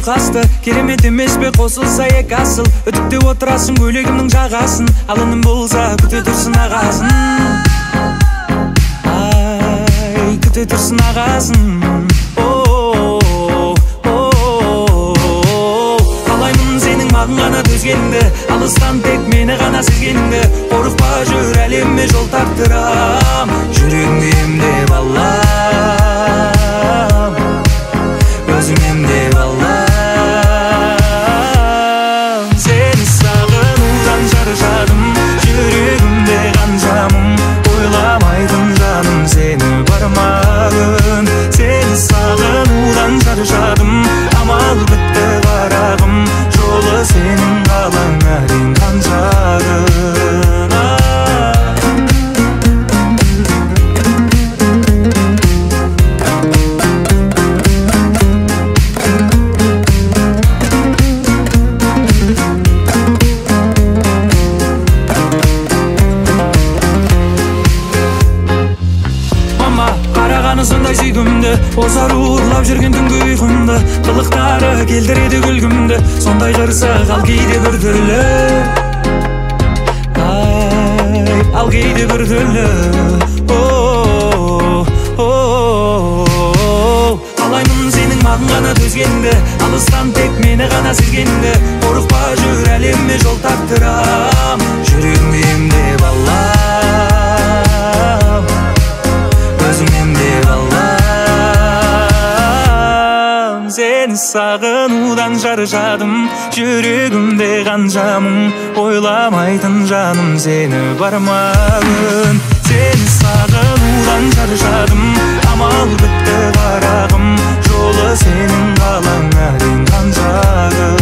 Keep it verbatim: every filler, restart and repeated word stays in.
суйкасты. Керемет эмес бе косулса эки асыл. Өтүктөп отурасың көйлөгүмдүн жагасын. Ал үнүм болса күтө турсун агасын. Ай, күтө турсун агасын. Маған ғана төзгенді, алыстан тек мені ғана сезгенді. Қорықпа жүр әлемме жол тартырам, жүрегіңді емдеп алам, өзің емдеп алам. Сені сағынудан шаршадым, жүрегімде қанжамым, ойламайтын жаным сені бармағын. Сені сағынудан шаршадым, амал бітті қарағым, жолы сенің қалаңа дейін қанжағын. Мама қарағаны сондай сүйкімді, озар уырлап жүрген түнгі ұйқымды, қылықтары келтіреді күлгімді, сондай қырсық ал кейде бір түрлі. Ай, ал кейде бір түрлі. Қалаймын сенің маған ғана төзгенді, алыстан тек мені ғана сезгенді. Қорықпа жүр әлемме жол тартырам, жүрегімді емдеп алам, өзің емдеп алам. Сені сағынудан шаршадым, жүрегімде қанжамым, ойламайтын жаным сені бармағын. Сені сағынудан шаршадым, амал бітті қарағым, жолы сенің қалаңа дейін қанжағын.